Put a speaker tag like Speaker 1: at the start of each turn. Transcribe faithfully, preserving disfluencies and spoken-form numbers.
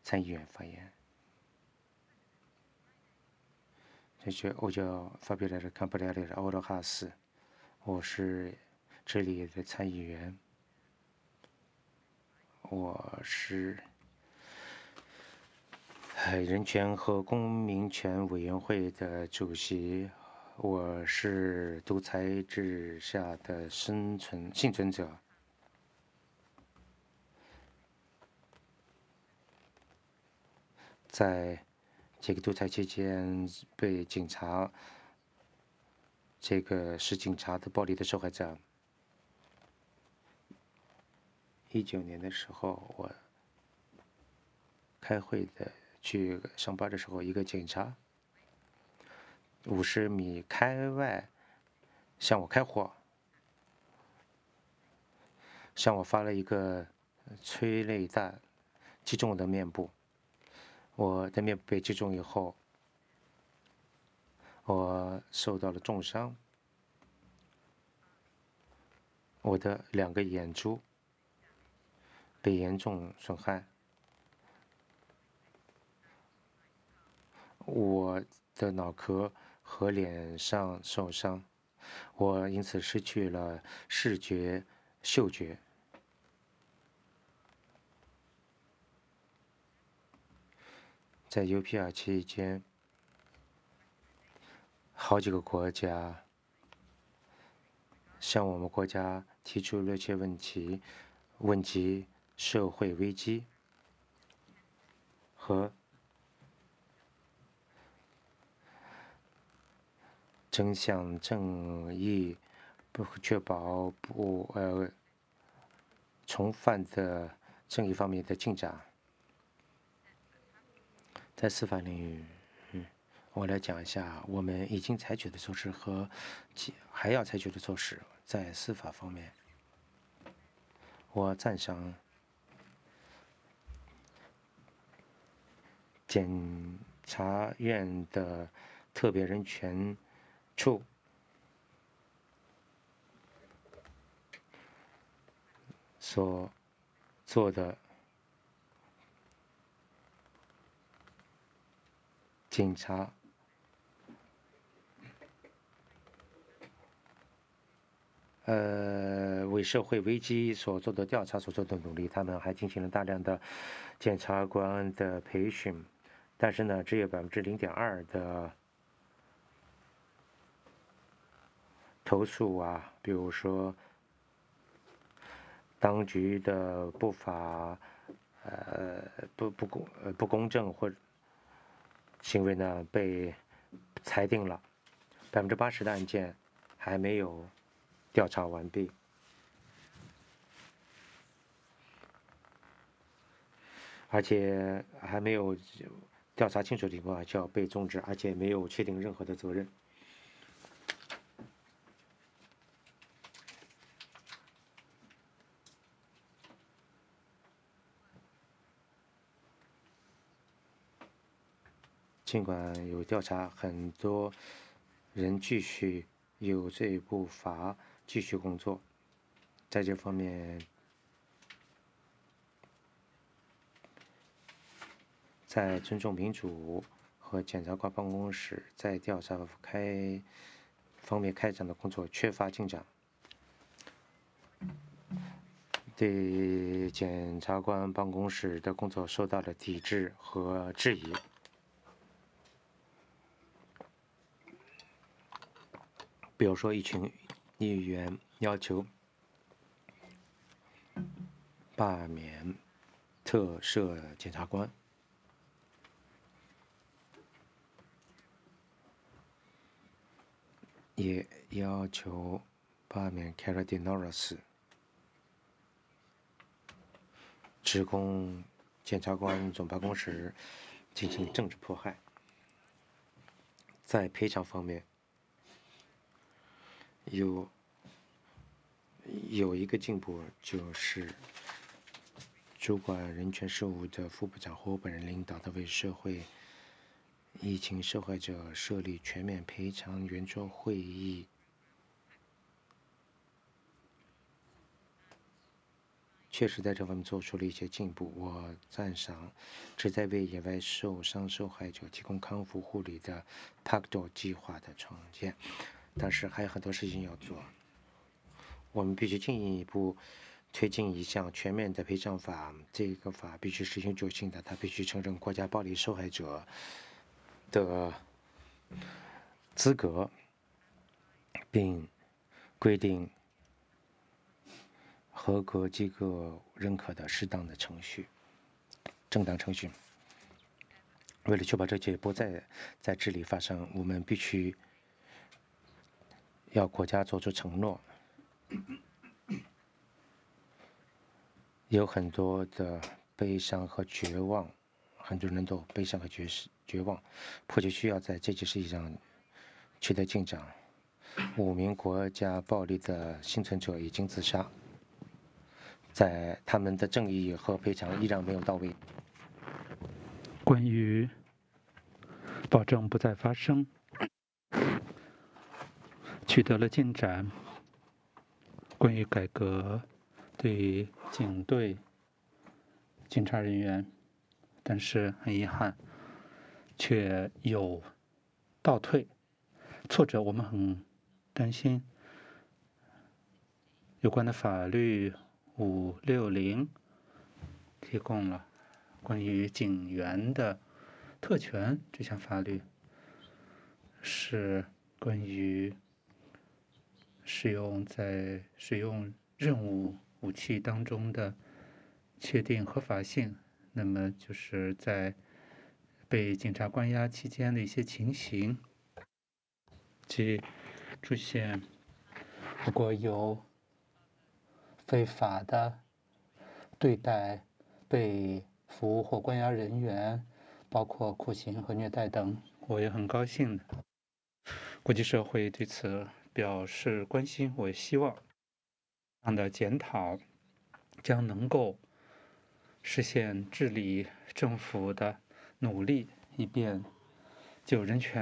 Speaker 1: 参议员发言。这是我叫发表的坎布莱的奥罗哈斯，我是这里的参议员，我是人权和公民权委员会的主席，我是独裁制下的生存幸存者。在这个独裁期间被警察，这个是警察的暴力的受害者。一九年的时候，我开会的去上班的时候，一个警察五十米开外向我开火，向我发了一个催泪弹，击中我的面部。我的面部被击中以后，我受到了重伤，我的两个眼珠被严重损害，我的脑壳和脸上受伤，我因此失去了视觉、嗅觉。在 U P R 期间，好几个国家向我们国家提出了一些问题，问及社会危机和真相正义，不确保不呃从犯的正义方面的进展。在司法领域，嗯，我来讲一下我们已经采取的措施和还要采取的措施。在司法方面，我赞赏检察院的特别人权处所做的警察呃为社会危机所做的调查所做的努力，他们还进行了大量的检察官的培训，但是呢，只有百分之零点二的投诉啊，比如说当局的不法呃不不公呃不公正或行为呢被裁定了，百分之八十的案件还没有调查完毕，而且还没有调查清楚的情况下就要被终止，而且没有确定任何的责任。尽管有调查，很多人继续有罪不罚，继续工作。在这方面，在尊重民主和检察官办公室在调查开方面开展的工作缺乏进展，对检察官办公室的工作受到了抵制和质疑。比如说，一群议员要求罢免特赦检察官，也要求罢免 Cara de Norris， 指控检察官总办公室进行政治迫害。在赔偿方面，有有一个进步，就是主管人权事务的副部长和我本人领导的为社会疫情受害者设立全面赔偿圆桌会议， 确实在这方面做出了一些进步。我赞赏旨在为野外受伤受害者提供康复护理的 P A C T O 计划的创建，但是还有很多事情要做。我们必须进一步推进一项全面的赔偿法，这个法必须是永久性的，它必须承认国家暴力受害者的资格，并规定合格机构认可的适当的程序、正当程序。为了确保这些不再在这里发生，我们必须要国家做出承诺。有很多的悲伤和绝望，很多人都悲伤和绝绝望，迫切需要在这件事情上取得进展。五名国家暴力的幸存者已经自杀，在他们的正义和赔偿依然没有到位。
Speaker 2: 关于保证不再发生，取得了进展。关于改革对警队、警察人员，但是很遗憾，却有倒退。挫折我们很担心。有关的法律五六零提供了关于警员的特权，这项法律是关于使用在使用任务武器当中的确定合法性，那么就是在被警察关押期间的一些情形，即出现如果有非法的对待被俘或关押人员，包括酷刑和虐待等，我也很高兴的。国际社会对此表示关心，我也希望这样的检讨将能够实现治理政府的努力，以便就人权